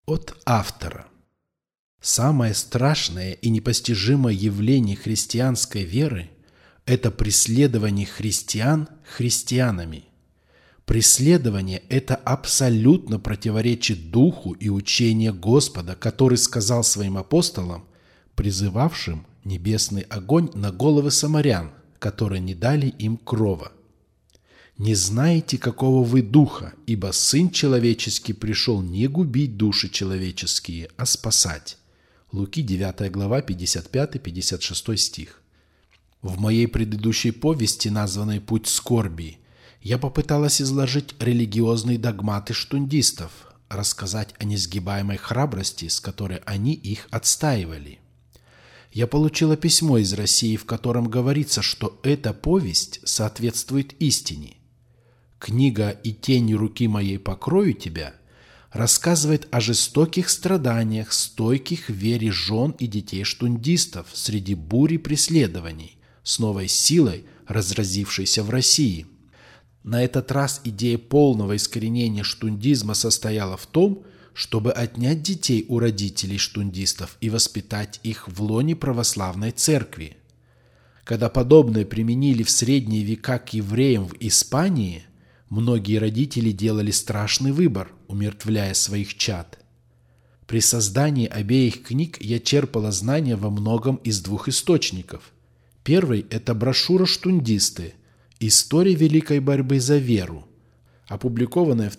От автора. Самое страшное и непостижимое явление христианской веры – это преследование христиан христианами. Преследование это абсолютно противоречит духу и учению Господа, который сказал своим апостолам, призывавшим небесный огонь на головы самарян, которые не дали им крова. «Не знаете, какого вы духа, ибо Сын Человеческий пришел не губить души человеческие, а спасать». Луки 9 глава, 55-56 стих. В моей предыдущей повести, названной «Путь скорби», я попыталась изложить религиозные догматы штундистов, рассказать о несгибаемой храбрости, с которой они их отстаивали. Я получила письмо из России, в котором говорится, что эта повесть соответствует истине. Книга «И тень руки моей покрою тебя» рассказывает о жестоких страданиях, стойких в вере жен и детей штундистов среди бури преследований, с новой силой разразившейся в России. На этот раз идея полного искоренения штундизма состояла в том, чтобы отнять детей у родителей штундистов и воспитать их в лоне православной церкви. Когда подобное применили в средние века к евреям в Испании, многие родители делали страшный выбор, умертвляя своих чад. При создании обеих книг я черпала знания во многом из двух источников. Первый – это брошюра «Штундисты. История великой борьбы за веру», опубликованная в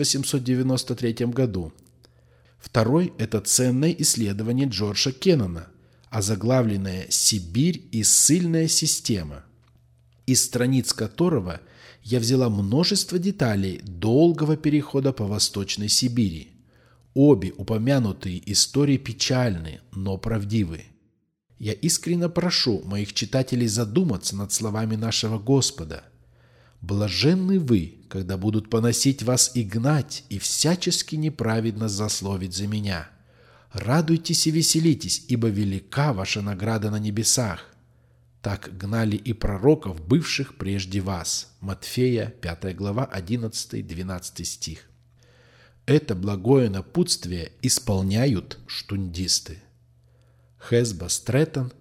1893 году. Второй – это ценное исследование Джорджа Кеннона, озаглавленное «Сибирь и ссыльная система», из страниц которого я взяла множество деталей долгого перехода по Восточной Сибири. Обе упомянутые истории печальны, но правдивы. Я искренне прошу моих читателей задуматься над словами нашего Господа. «Блаженны вы, когда будут поносить вас и гнать, и всячески неправедно злословить за меня. Радуйтесь и веселитесь, ибо велика ваша награда на небесах. Так гнали и пророков, бывших прежде вас». Матфея, 5 глава, 11-12 стих. Это благое напутствие исполняют штундисты. Хесба Стрэттон,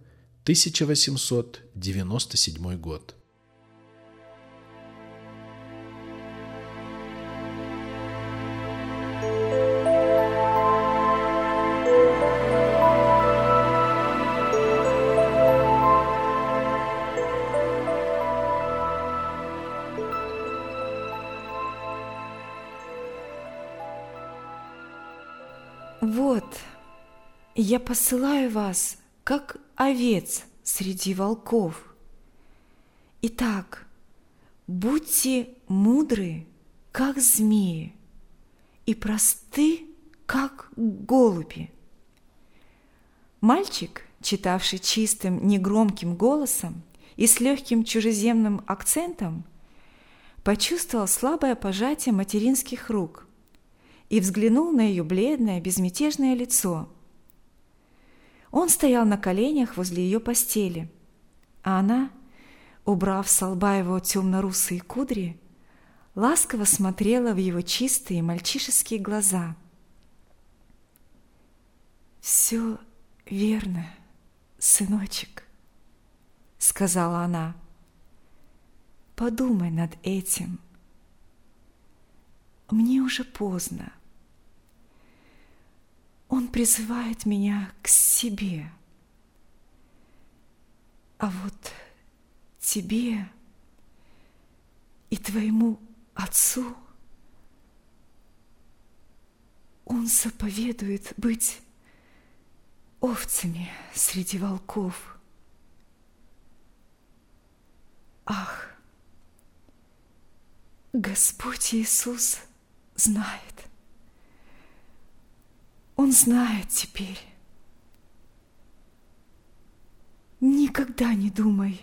1897 год. Вот, я посылаю вас, как овец среди волков. Итак, будьте мудры, как змеи, и просты, как голуби. Мальчик, читавший чистым, негромким голосом и с легким чужеземным акцентом, почувствовал слабое пожатие материнских рук и взглянул на ее бледное, безмятежное лицо. Он стоял на коленях возле ее постели, а она, убрав со лба его темно-русые кудри, ласково смотрела в его чистые мальчишеские глаза. «Все верно, сыночек», — сказала она. «Подумай над этим. Мне уже поздно. Он призывает меня к себе. А вот тебе и твоему отцу он заповедует быть овцами среди волков. Ах, Господь Иисус знает. Он знает теперь. Никогда не думай,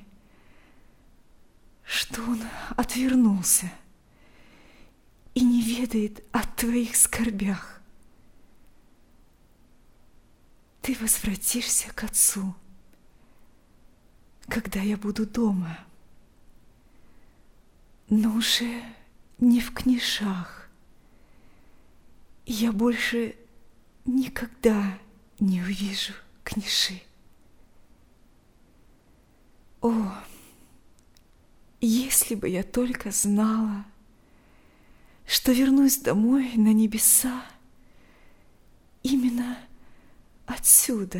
что Он отвернулся и не ведает о твоих скорбях. Ты возвратишься к Отцу, когда я буду дома, но уже не в книжах. Я больше никогда не увижу Книши. О, если бы я только знала, что вернусь домой на небеса именно отсюда.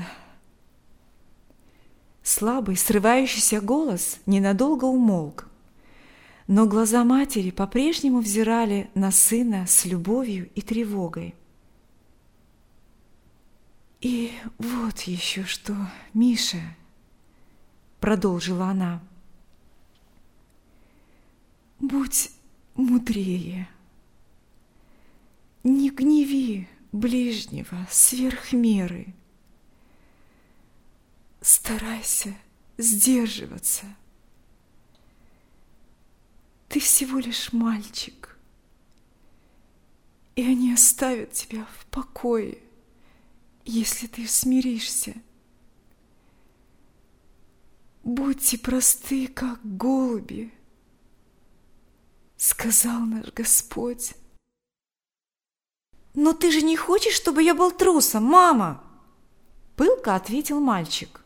Слабый, срывающийся голос ненадолго умолк, но глаза матери по-прежнему взирали на сына с любовью и тревогой. «И вот еще что, Миша», — продолжила она, — «будь мудрее, не гневи ближнего сверх меры, старайся сдерживаться. Ты всего лишь мальчик, и они оставят тебя в покое, если ты смиришься. Будьте просты, как голуби, сказал наш Господь». «Но ты же не хочешь, чтобы я был трусом, мама?» Пылко ответил мальчик.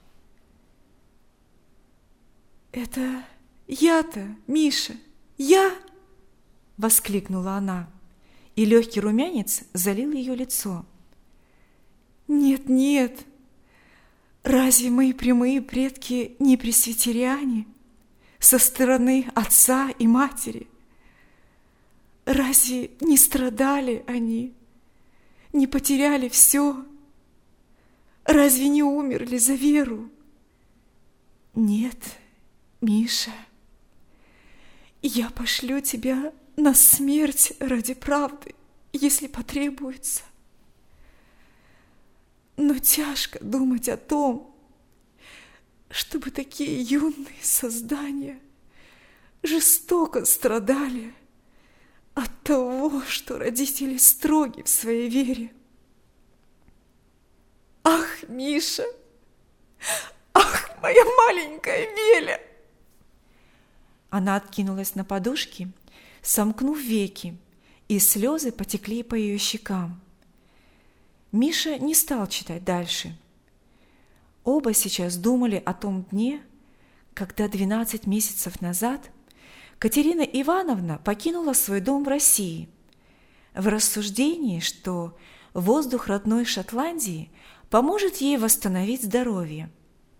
«Это я-то, Миша, я!» Воскликнула она, и легкий румянец залил ее лицо. «Нет, нет, разве мои прямые предки не пресвитериане со стороны отца и матери? Разве не страдали они, не потеряли все? Разве не умерли за веру? Нет, Миша, я пошлю тебя на смерть ради правды, если потребуется. Но тяжко думать о том, чтобы такие юные создания жестоко страдали от того, что родители строги в своей вере. Ах, Миша! Ах, моя маленькая Веля!» Она откинулась на подушки, сомкнув веки, и слезы потекли по ее щекам. Миша не стал читать дальше. Оба сейчас думали о том дне, когда 12 месяцев назад Катерина Ивановна покинула свой дом в России, в рассуждении, что воздух родной Шотландии поможет ей восстановить здоровье.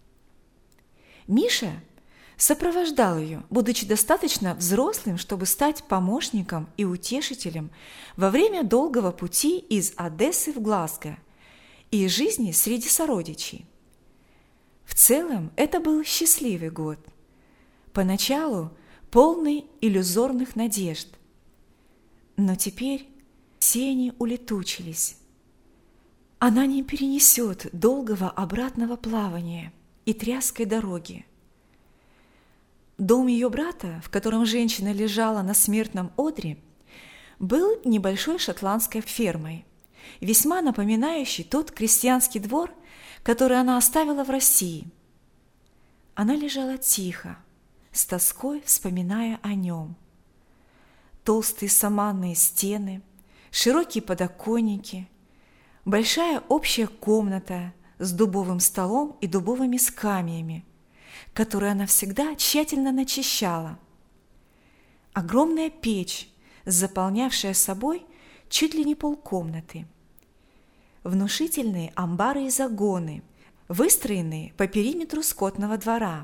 Миша сопровождал ее, будучи достаточно взрослым, чтобы стать помощником и утешителем во время долгого пути из Одессы в Глазго и жизни среди сородичей. В целом это был счастливый год, поначалу полный иллюзорных надежд. Но теперь все они улетучились. Она не перенесет долгого обратного плавания и тряской дороги. Дом ее брата, в котором женщина лежала на смертном одре, был небольшой шотландской фермой, весьма напоминающей тот крестьянский двор, который она оставила в России. Она лежала тихо, с тоской вспоминая о нем. Толстые саманные стены, широкие подоконники, большая общая комната с дубовым столом и дубовыми скамьями, которую она всегда тщательно начищала. Огромная печь, заполнявшая собой чуть ли не полкомнаты. Внушительные амбары и загоны, выстроенные по периметру скотного двора.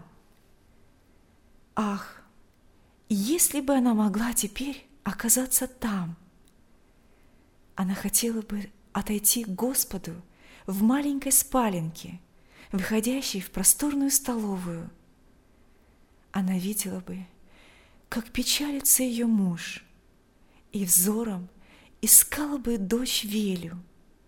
Ах, если бы она могла теперь оказаться там! Она хотела бы отойти к Господу в маленькой спаленке, выходящей в просторную столовую. Она видела бы, как печалится ее муж, и взором искала бы дочь Велю.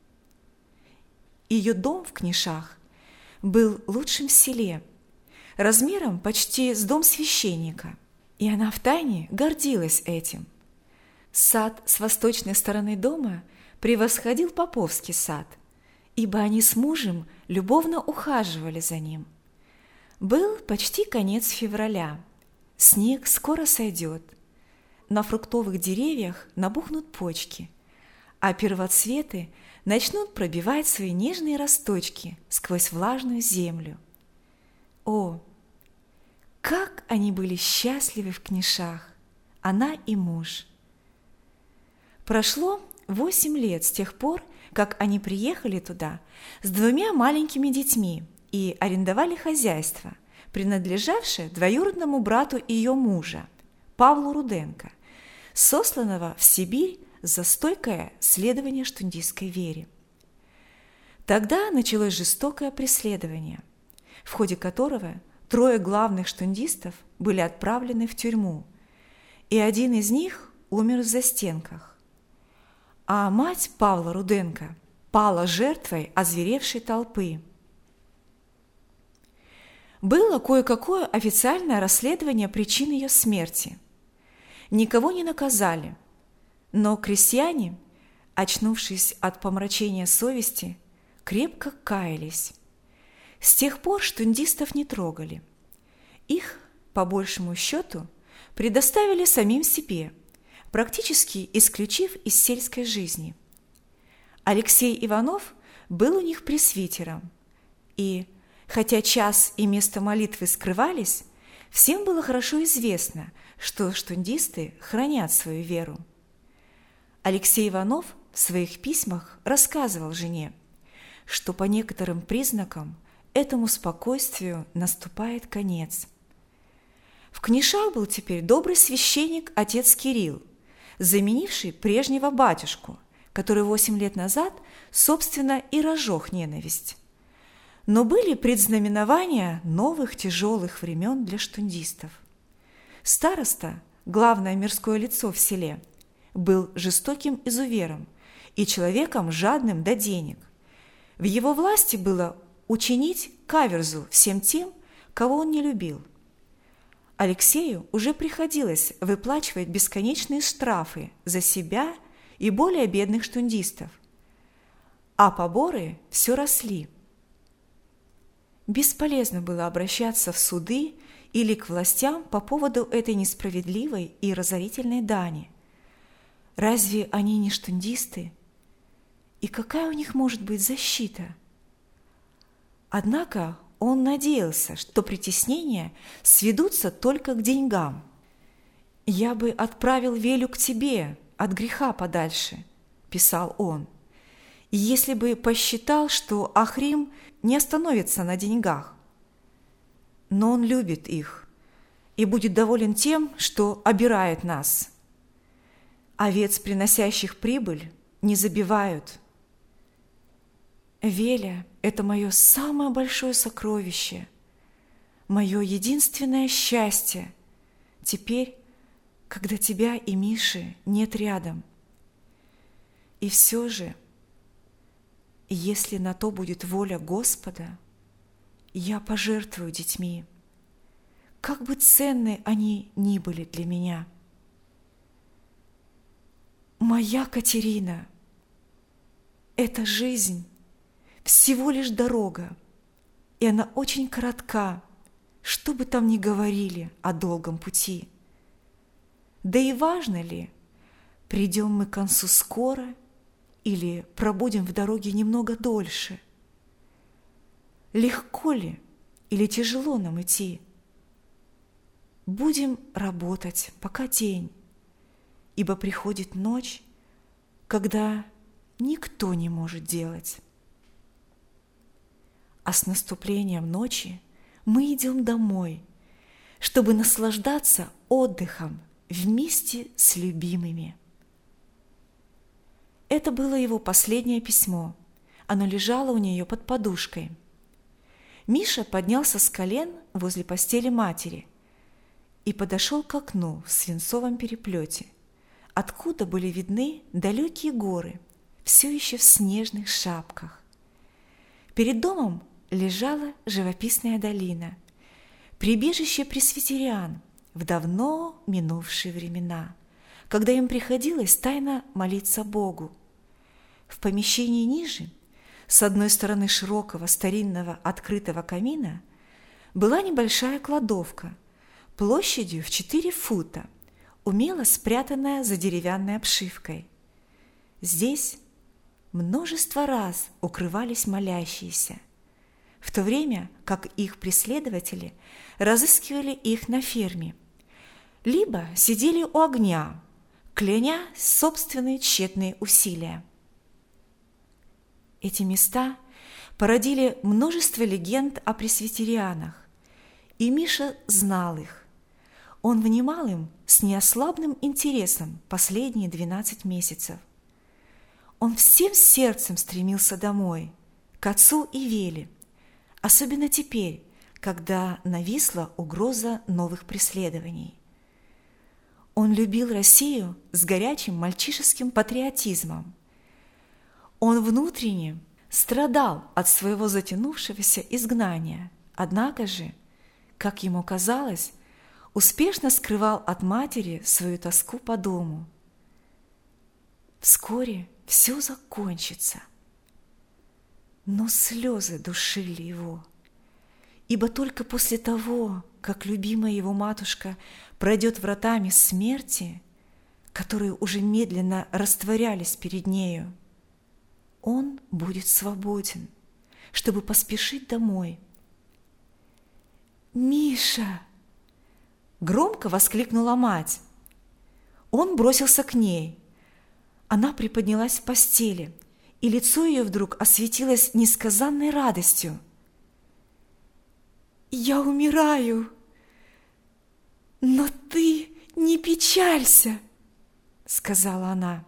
Ее дом в Книшах был лучшим в селе, размером почти с дом священника, и она втайне гордилась этим. Сад с восточной стороны дома превосходил поповский сад, ибо они с мужем любовно ухаживали за ним. Был почти конец февраля, снег скоро сойдет, на фруктовых деревьях набухнут почки, а первоцветы начнут пробивать свои нежные росточки сквозь влажную землю. О, как они были счастливы в Книшах, она и муж! Прошло 8 лет с тех пор, как они приехали туда с 2 маленькими детьми и арендовали хозяйство, принадлежавшее двоюродному брату ее мужа, Павлу Руденко, сосланного в Сибирь за стойкое следование штундистской вере. Тогда началось жестокое преследование, в ходе которого 3 главных штундистов были отправлены в тюрьму, и один из них умер в застенках. А мать Павла Руденко пала жертвой озверевшей толпы. Было кое-какое официальное расследование причин ее смерти. Никого не наказали, но крестьяне, очнувшись от помрачения совести, крепко каялись. С тех пор штундистов не трогали. Их, по большему счету, предоставили самим себе, практически исключив из сельской жизни. Алексей Иванов был у них пресвитером, и, хотя час и место молитвы скрывались, всем было хорошо известно, что штундисты хранят свою веру. Алексей Иванов в своих письмах рассказывал жене, что по некоторым признакам этому спокойствию наступает конец. В Книшах был теперь добрый священник отец Кирилл, заменивший прежнего батюшку, который 8 лет назад, собственно, и разжег ненависть. Но были предзнаменования новых тяжелых времен для штундистов. Староста, главное мирское лицо в селе, был жестоким изувером и человеком жадным до денег. В его власти было учинить каверзу всем тем, кого он не любил. Алексею уже приходилось выплачивать бесконечные штрафы за себя и более бедных штундистов, а поборы все росли. Бесполезно было обращаться в суды или к властям по поводу этой несправедливой и разорительной дани. Разве они не штундисты? И какая у них может быть защита? Однако он надеялся, что притеснения сведутся только к деньгам. «Я бы отправил Велю к тебе, от греха подальше», – писал он, «если бы посчитал, что Ахрим не остановится на деньгах. Но он любит их и будет доволен тем, что обирает нас. Овец, приносящих прибыль, не забивают. Веля – это мое самое большое сокровище, мое единственное счастье теперь, когда тебя и Миши нет рядом. И все же, если на то будет воля Господа, я пожертвую детьми, как бы ценны они ни были для меня. Моя Катерина – это жизнь, всего лишь дорога, и она очень коротка, что бы там ни говорили о долгом пути. Да и важно ли, придем мы к концу скоро или пробудем в дороге немного дольше? Легко ли или тяжело нам идти? Будем работать, пока день, ибо приходит ночь, когда никто не может делать. А с наступлением ночи мы идем домой, чтобы наслаждаться отдыхом вместе с любимыми. Это было его последнее письмо. Оно лежало у нее под подушкой. Миша поднялся с колен возле постели матери и подошел к окну в свинцовом переплете, откуда были видны далекие горы, все еще в снежных шапках. Перед домом лежала живописная долина, прибежище пресвитериан в давно минувшие времена, когда им приходилось тайно молиться Богу. В помещении ниже, с одной стороны широкого старинного открытого камина, была небольшая кладовка площадью в 4 фута, умело спрятанная за деревянной обшивкой. Здесь, множество раз укрывались молящиеся, в то время как их преследователи разыскивали их на ферме, либо сидели у огня, кляня собственные тщетные усилия. Эти места породили множество легенд о пресвитерианах, и Миша знал их. Он внимал им с неослабным интересом последние 12 месяцев. Он всем сердцем стремился домой, к отцу и Веле, особенно теперь, когда нависла угроза новых преследований. Он любил Россию с горячим мальчишеским патриотизмом. Он внутренне страдал от своего затянувшегося изгнания, однако же, как ему казалось, успешно скрывал от матери свою тоску по дому. Вскоре все закончится. Но слезы душили его, ибо только после того, как любимая его матушка пройдет вратами смерти, которые уже медленно растворялись перед нею, он будет свободен, чтобы поспешить домой. «Миша!» – громко воскликнула мать. Он бросился к ней. Она приподнялась в постели, и лицо ее вдруг осветилось несказанной радостью. «Я умираю, но ты не печалься!» – сказала она.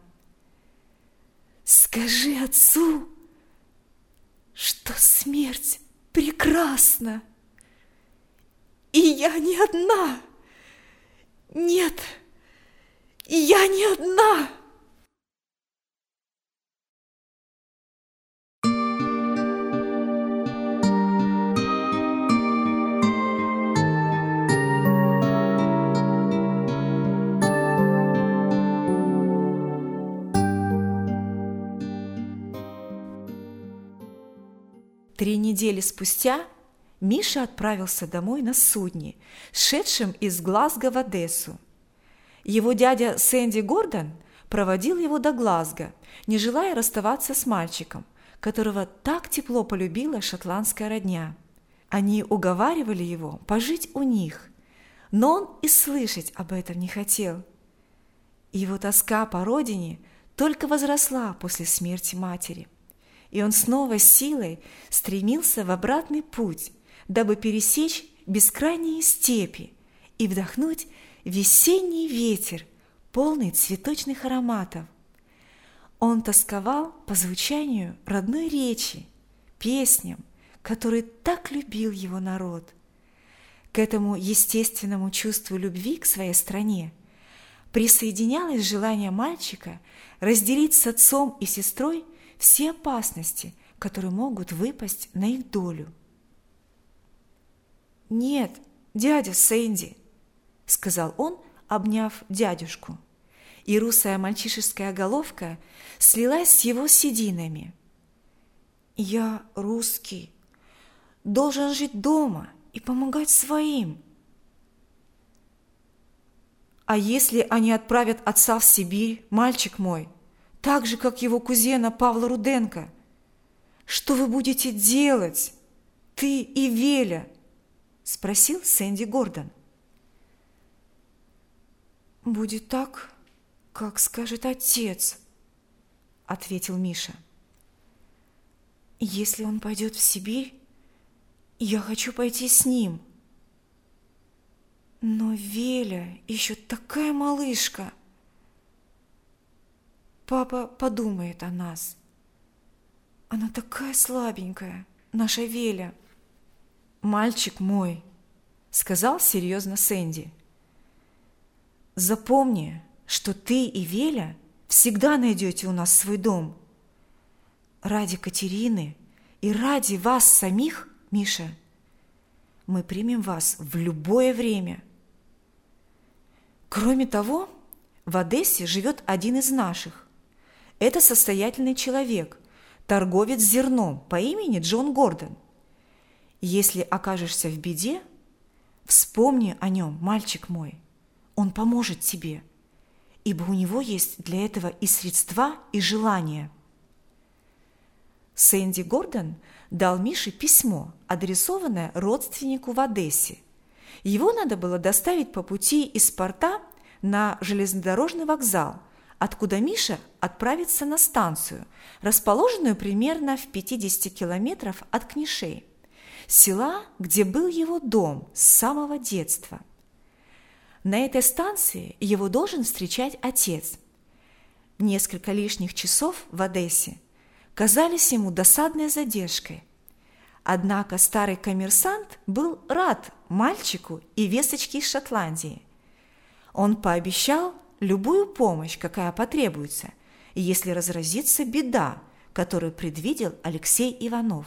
«Скажи отцу, что смерть прекрасна, и я не одна! Нет, я не одна!» Три недели спустя Миша отправился домой на судне, шедшем из Глазго в Одессу. Его дядя Сэнди Гордон проводил его до Глазго, не желая расставаться с мальчиком, которого так тепло полюбила шотландская родня. Они уговаривали его пожить у них, но он и слышать об этом не хотел. Его тоска по родине только возросла после смерти матери, и он снова силой стремился в обратный путь, дабы пересечь бескрайние степи и вдохнуть весенний ветер, полный цветочных ароматов. Он тосковал по звучанию родной речи, песням, которые так любил его народ. К этому естественному чувству любви к своей стране присоединялось желание мальчика разделить с отцом и сестрой все опасности, которые могут выпасть на их долю. «Нет, дядя Сэнди», — сказал он, обняв дядюшку, и русая мальчишеская головка слилась с его сединами. «Я русский, должен жить дома и помогать своим». «А если они отправят отца в Сибирь, мальчик мой, так же, как его кузена Павла Руденко? Что вы будете делать, ты и Веля?» – спросил Сэнди Гордон. «Будет так, как скажет отец», – ответил Миша. «Если он пойдет в Сибирь, я хочу пойти с ним. Но Веля еще такая малышка. Папа подумает о нас. Она такая слабенькая, наша Веля». «Мальчик мой», — сказал серьезно Сэнди, — «запомни, что ты и Веля всегда найдете у нас свой дом. Ради Катерины и ради вас самих, Миша, мы примем вас в любое время. Кроме того, в Одессе живет один из наших. Это состоятельный человек, торговец зерном по имени Джон Гордон. Если окажешься в беде, вспомни о нем, мальчик мой, он поможет тебе, ибо у него есть для этого и средства, и желание». Сэнди Гордон дал Мише письмо, адресованное родственнику в Одессе. Его надо было доставить по пути из порта на железнодорожный вокзал, откуда Миша отправится на станцию, расположенную примерно в 50 километрах от Книшей, села, где был его дом с самого детства. На этой станции его должен встречать отец. Несколько лишних часов в Одессе казались ему досадной задержкой. Однако старый коммерсант был рад мальчику и весточке из Шотландии. Он пообещал любую помощь, какая потребуется, если разразится беда, которую предвидел Алексей Иванов.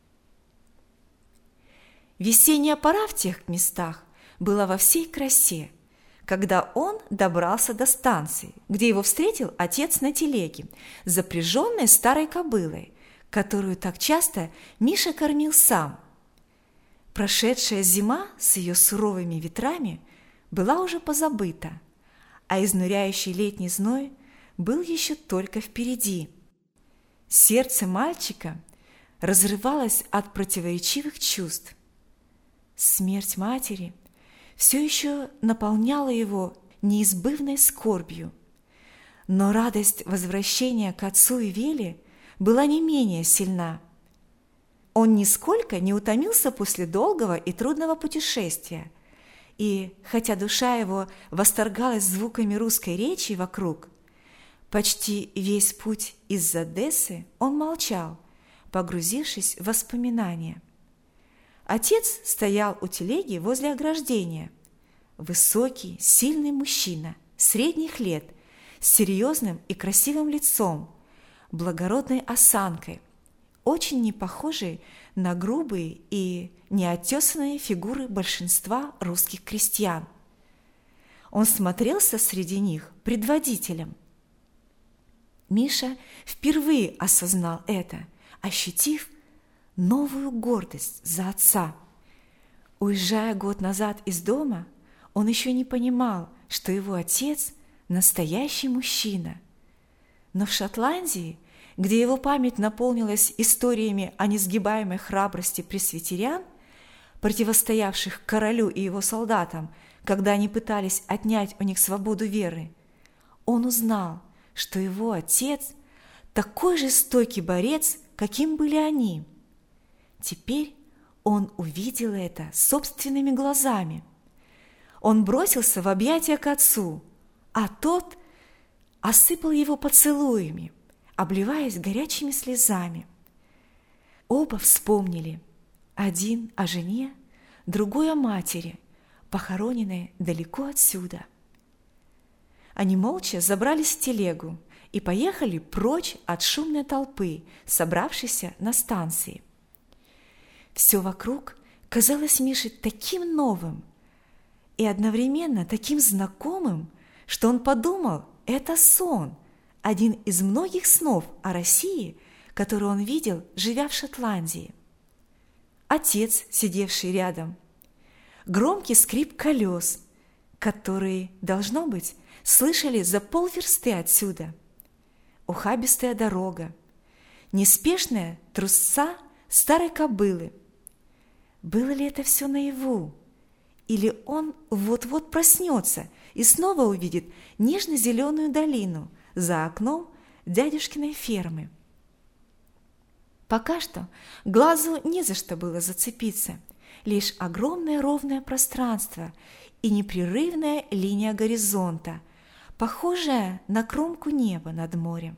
Весенняя пора в тех местах была во всей красе, когда он добрался до станции, где его встретил отец на телеге, запряженной старой кобылой, которую так часто Миша кормил сам. Прошедшая зима с ее суровыми ветрами была уже позабыта, а изнуряющий летний зной был еще только впереди. Сердце мальчика разрывалось от противоречивых чувств. Смерть матери все еще наполняла его неизбывной скорбью, но радость возвращения к отцу и Веле была не менее сильна. Он нисколько не утомился после долгого и трудного путешествия, и, хотя душа его восторгалась звуками русской речи вокруг, почти весь путь из Одессы он молчал, погрузившись в воспоминания. Отец стоял у телеги возле ограждения. Высокий, сильный мужчина, средних лет, с серьезным и красивым лицом, благородной осанкой, очень не похожий на грубые и неотесанные фигуры большинства русских крестьян. Он смотрелся среди них предводителем. Миша впервые осознал это, ощутив новую гордость за отца. Уезжая год назад из дома, он еще не понимал, что его отец – настоящий мужчина. Но в Шотландии, где его память наполнилась историями о несгибаемой храбрости пресвитерян, противостоявших королю и его солдатам, когда они пытались отнять у них свободу веры, он узнал, что его отец – такой же стойкий борец, каким были они. Теперь он увидел это собственными глазами. Он бросился в объятия к отцу, а тот осыпал его поцелуями, обливаясь горячими слезами. Оба вспомнили, один о жене, другой о матери, похороненной далеко отсюда. Они молча забрались в телегу и поехали прочь от шумной толпы, собравшейся на станции. Все вокруг казалось Мише таким новым и одновременно таким знакомым, что он подумал, это сон, один из многих снов о России, который он видел, живя в Шотландии. Отец, сидевший рядом, громкий скрип колес, которые, должно быть, слышали за полверсты отсюда, ухабистая дорога, неспешная трусца старой кобылы. Было ли это все наяву? Или он вот-вот проснется и снова увидит нежно-зеленую долину за окном дядюшкиной фермы? Пока что глазу не за что было зацепиться, лишь огромное ровное пространство и непрерывная линия горизонта, похожая на кромку неба над морем.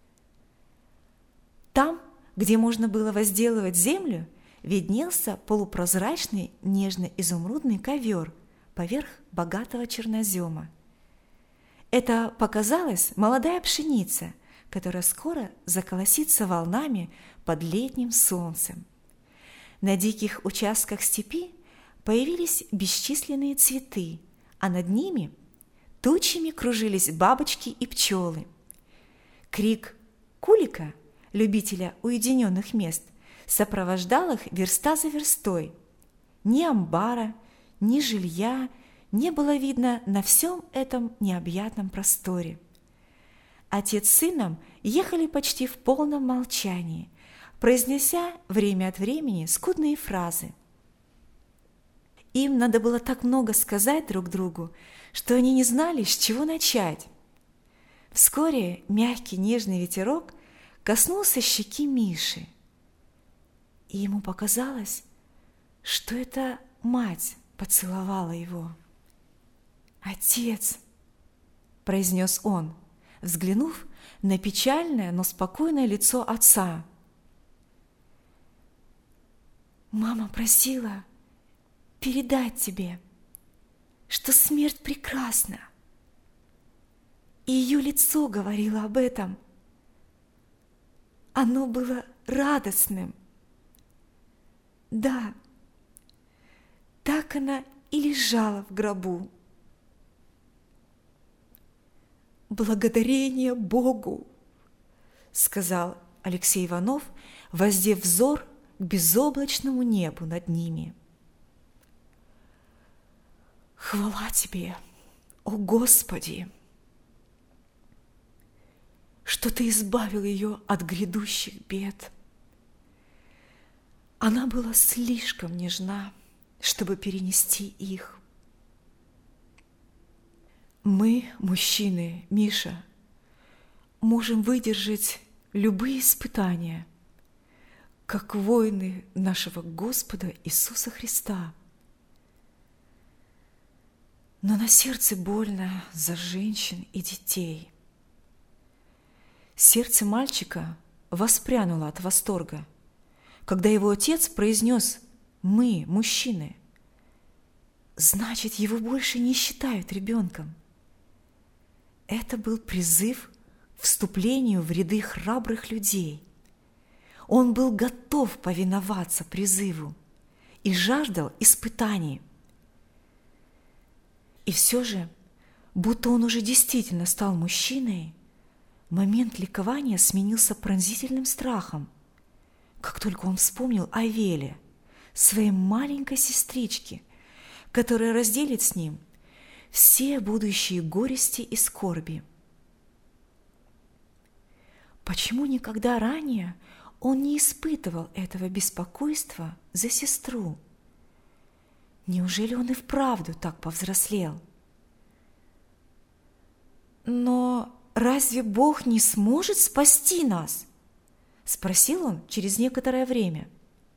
Там, где можно было возделывать землю, виднелся полупрозрачный нежно-изумрудный ковер поверх богатого чернозема. Это показалась молодая пшеница, которая скоро заколосится волнами под летним солнцем. На диких участках степи появились бесчисленные цветы, а над ними тучами кружились бабочки и пчелы. Крик кулика, любителя уединенных мест, сопровождал их верста за верстой. Ни амбара, ни жилья не было видно на всем этом необъятном просторе. Отец с сыном ехали почти в полном молчании, произнеся время от времени скудные фразы. Им надо было так много сказать друг другу, что они не знали, с чего начать. Вскоре мягкий нежный ветерок коснулся щеки Миши, и ему показалось, что это мать поцеловала его. «Отец!» – произнес он, взглянув на печальное, но спокойное лицо отца. «Мама просила передать тебе, что смерть прекрасна, и ее лицо говорило об этом. Оно было радостным. Да, так она и лежала в гробу. «Благодарение Богу!» – сказал Алексей Иванов, воздев взор к безоблачному небу над ними. «Хвала Тебе, о Господи, что Ты избавил ее от грядущих бед. Она была слишком нежна, чтобы перенести их. Мы, мужчины, Миша, можем выдержать любые испытания, как воины нашего Господа Иисуса Христа. Но на сердце больно за женщин и детей». Сердце мальчика воспрянуло от восторга, когда его отец произнес «мы, мужчины». Значит, его больше не считают ребенком. Это был призыв к вступлению в ряды храбрых людей. Он был готов повиноваться призыву и жаждал испытаний. И все же, будто он уже действительно стал мужчиной, момент ликования сменился пронзительным страхом, как только он вспомнил о Веле, своей маленькой сестричке, которая разделит с ним все будущие горести и скорби. Почему никогда ранее он не испытывал этого беспокойства за сестру? Неужели он и вправду так повзрослел? Но разве Бог не сможет спасти нас? Спросил он через некоторое время.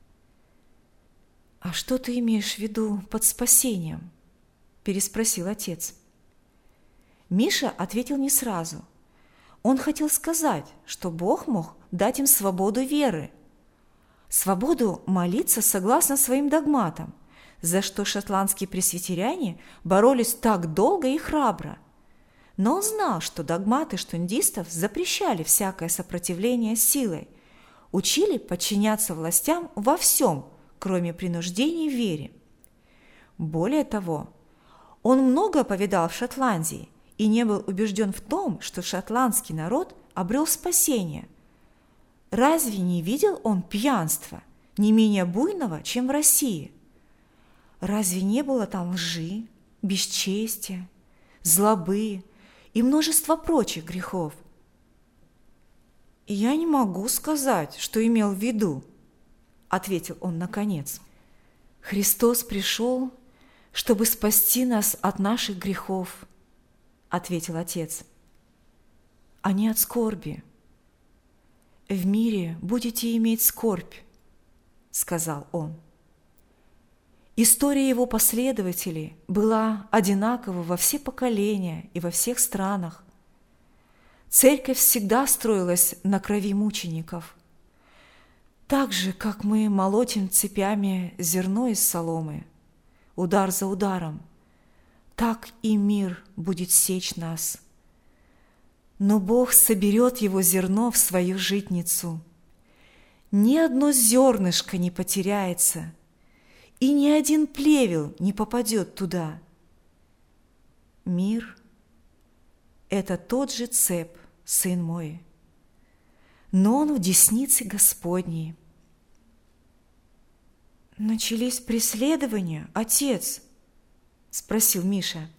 А что ты имеешь в виду под спасением? Переспросил отец. Миша ответил не сразу. Он хотел сказать, что Бог мог дать им свободу веры, свободу молиться согласно своим догматам, за что шотландские пресвитеряне боролись так долго и храбро. Но он знал, что догматы штундистов запрещали всякое сопротивление силой, учили подчиняться властям во всем, кроме принуждений в вере. Более того, он много повидал в Шотландии и не был убежден в том, что шотландский народ обрел спасение. Разве не видел он пьянства, не менее буйного, чем в России? Разве не было там лжи, бесчестия, злобы и множество прочих грехов? «Я не могу сказать, что имел в виду», – ответил он наконец. «Христос пришел, чтобы спасти нас от наших грехов», – ответил отец, – «а не от скорби». «В мире будете иметь скорбь», – сказал он. История его последователей была одинакова во все поколения и во всех странах. Церковь всегда строилась на крови мучеников. Так же, как мы молотим цепями зерно из соломы, удар за ударом, так и мир будет сечь нас. Но Бог соберет его зерно в свою житницу. Ни одно зернышко не потеряется, и ни один плевел не попадет туда. Мир – это тот же цеп, сын мой, но он в деснице Господней. «Начались преследования, отец?» – спросил Миша.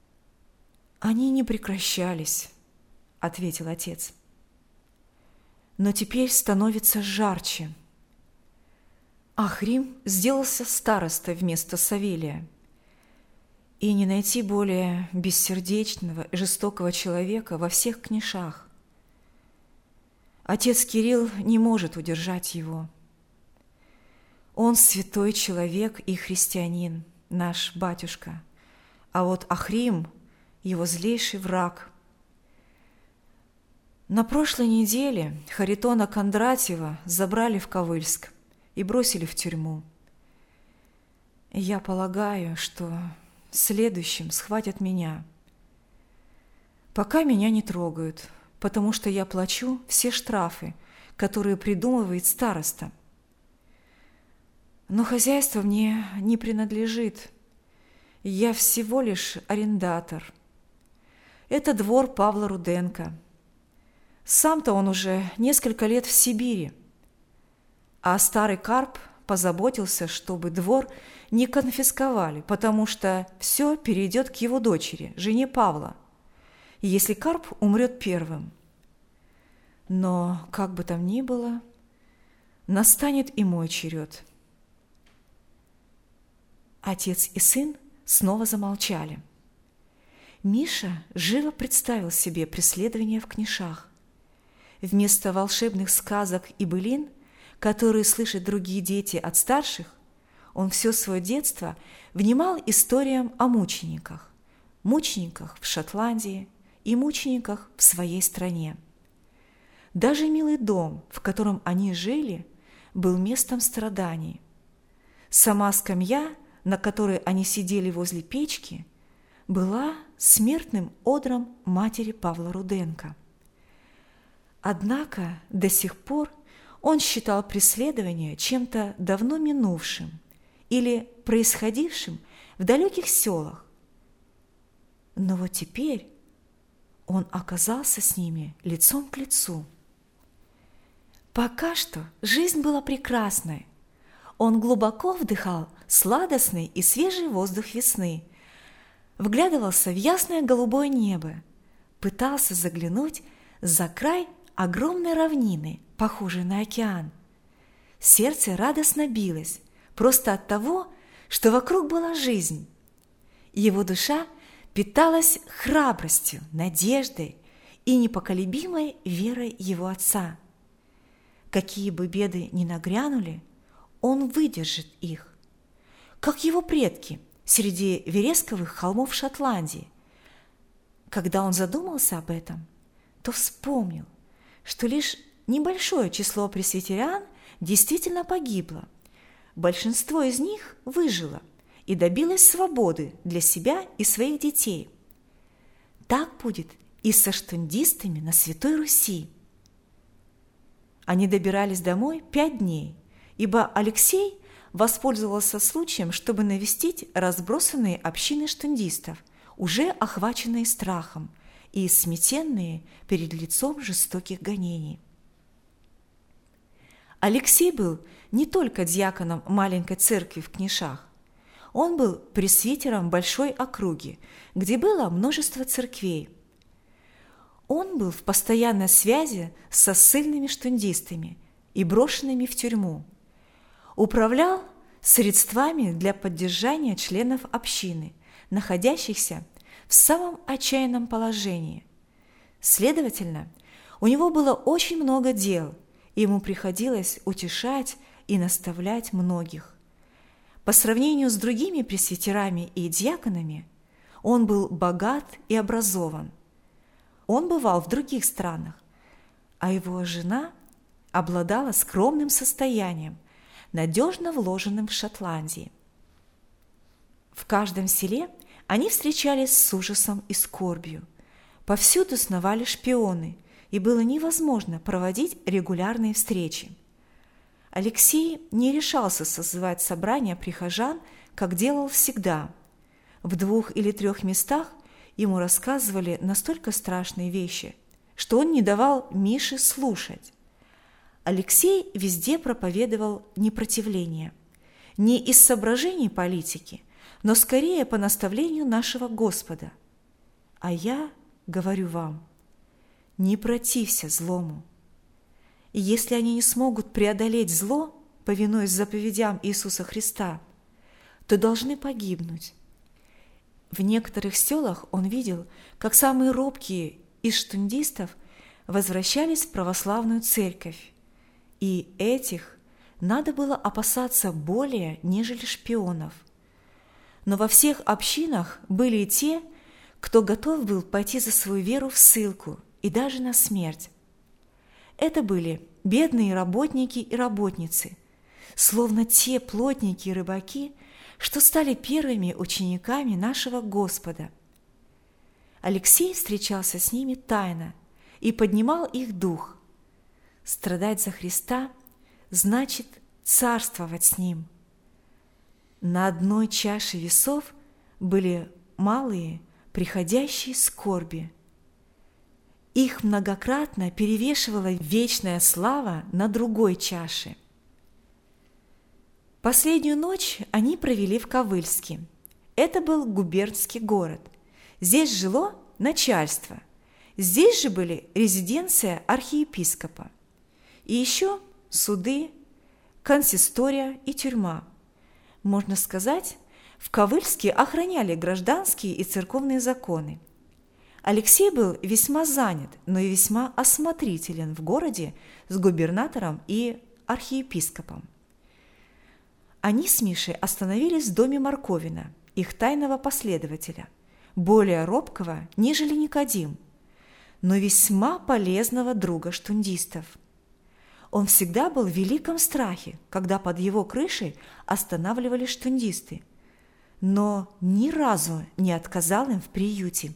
«Они не прекращались», – ответил отец. но теперь становится жарче. Ахрим сделался старостой вместо Савелия. И не найти более бессердечного и жестокого человека во всех книшах. Отец Кирилл не может удержать его. Он святой человек и христианин, наш батюшка, а вот Ахрим – его злейший враг. На прошлой неделе Харитона Кондратьева забрали в Ковыльск и бросили в тюрьму. Я полагаю, что следующим схватят меня. Пока меня не трогают, потому что я плачу все штрафы, которые придумывает староста. Но хозяйство мне не принадлежит. Я всего лишь арендатор. Это двор Павла Руденко. Сам-то он уже несколько лет в Сибири. А старый Карп позаботился, чтобы двор не конфисковали, потому что все перейдет к его дочери, жене Павла, если Карп умрет первым. Но, как бы там ни было, настанет и мой черед. Отец и сын снова замолчали. Миша живо представил себе преследование в книжах. Вместо волшебных сказок и былин, которые слышат другие дети от старших, он все свое детство внимал историям о мучениках в Шотландии и мучениках в своей стране. Даже милый дом, в котором они жили, был местом страданий. Сама скамья, на которой они сидели возле печки, была смертным одром матери Павла Руденко. Однако до сих пор он считал преследование чем-то давно минувшим или происходившим в далеких селах. Но вот теперь он оказался с ними лицом к лицу. Пока что жизнь была прекрасной. Он глубоко вдыхал сладостный и свежий воздух весны, вглядывался в ясное голубое небо, пытался заглянуть за край огромной равнины, похожей на океан. Сердце радостно билось просто от того, что вокруг была жизнь. Его душа питалась храбростью, надеждой и непоколебимой верой его отца. Какие бы беды ни нагрянули, он выдержит их, как его предки среди вересковых холмов Шотландии. Когда он задумался об этом, то вспомнил, что лишь небольшое число пресвитериан действительно погибло. Большинство из них выжило и добилось свободы для себя и своих детей. Так будет и со штундистами на Святой Руси. Они добирались домой 5 дней, ибо Алексей воспользовался случаем, чтобы навестить разбросанные общины штундистов, уже охваченные страхом и сметенные перед лицом жестоких гонений. Алексей был не только диаконом маленькой церкви в Книшах, он был пресвитером большой округи, где было множество церквей. Он был в постоянной связи со ссыльными штундистами и брошенными в тюрьму, управлял средствами для поддержания членов общины, находящихся в самом отчаянном положении. Следовательно, у него было очень много дел, и ему приходилось утешать и наставлять многих. По сравнению с другими пресвитерами и диаконами, он был богат и образован. Он бывал в других странах, а его жена обладала скромным состоянием, надежно вложенным в Шотландии. В каждом селе они встречались с ужасом и скорбью. Повсюду сновали шпионы, и было невозможно проводить регулярные встречи. Алексей не решался созывать собрания прихожан, как делал всегда. В 2 или 3 местах ему рассказывали настолько страшные вещи, что он не давал Мише слушать. Алексей везде проповедовал непротивление, не из соображений политики, но скорее по наставлению нашего Господа. А я говорю вам, не протився злому. И если они не смогут преодолеть зло, повинуясь заповедям Иисуса Христа, то должны погибнуть. В некоторых селах он видел, как самые робкие из штундистов возвращались в православную церковь, и этих надо было опасаться более, нежели шпионов. Но во всех общинах были и те, кто готов был пойти за свою веру в ссылку и даже на смерть. Это были бедные работники и работницы, словно те плотники и рыбаки, что стали первыми учениками нашего Господа. Алексей встречался с ними тайно и поднимал их дух. Страдать за Христа значит царствовать с Ним. На одной чаше весов были малые, приходящие скорби. Их многократно перевешивала вечная слава на другой чаше. Последнюю ночь они провели в Ковыльске. Это был губернский город. Здесь жило начальство. Здесь же были резиденция архиепископа. И еще суды, консистория и тюрьма. Можно сказать, в Ковыльске охраняли гражданские и церковные законы. Алексей был весьма занят, но и весьма осмотрителен в городе с губернатором и архиепископом. Они с Мишей остановились в доме Марковина, их тайного последователя, более робкого, нежели Никодим, но весьма полезного друга штундистов. Он всегда был в великом страхе, когда под его крышей останавливались штундисты, но ни разу не отказал им в приюте.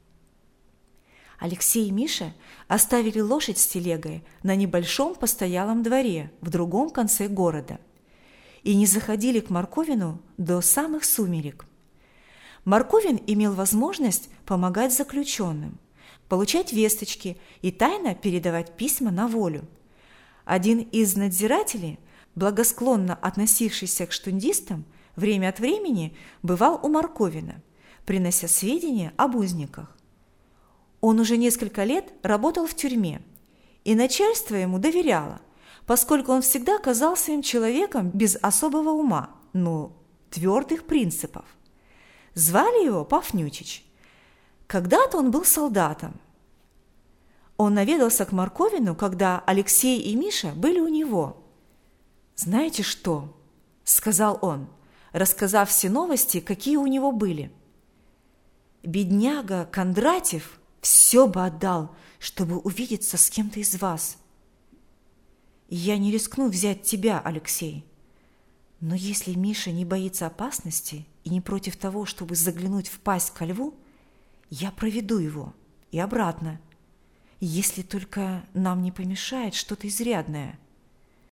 Алексей и Миша оставили лошадь с телегой на небольшом постоялом дворе в другом конце города и не заходили к Марковину до самых сумерек. Марковин имел возможность помогать заключенным, получать весточки и тайно передавать письма на волю. Один из надзирателей, благосклонно относившийся к штундистам, время от времени бывал у Марковина, принося сведения об узниках. Он уже несколько лет работал в тюрьме, и начальство ему доверяло, поскольку он всегда казался им человеком без особого ума, но твердых принципов. Звали его Пафнютич. Когда-то он был солдатом. Он наведался к Марковину, когда Алексей и Миша были у него. «Знаете что?» – сказал он, рассказав все новости, какие у него были. «Бедняга Кондратьев все бы отдал, чтобы увидеться с кем-то из вас. Я не рискну взять тебя, Алексей. Но если Миша не боится опасности и не против того, чтобы заглянуть в пасть ко льву, я проведу его и обратно, если только нам не помешает что-то изрядное».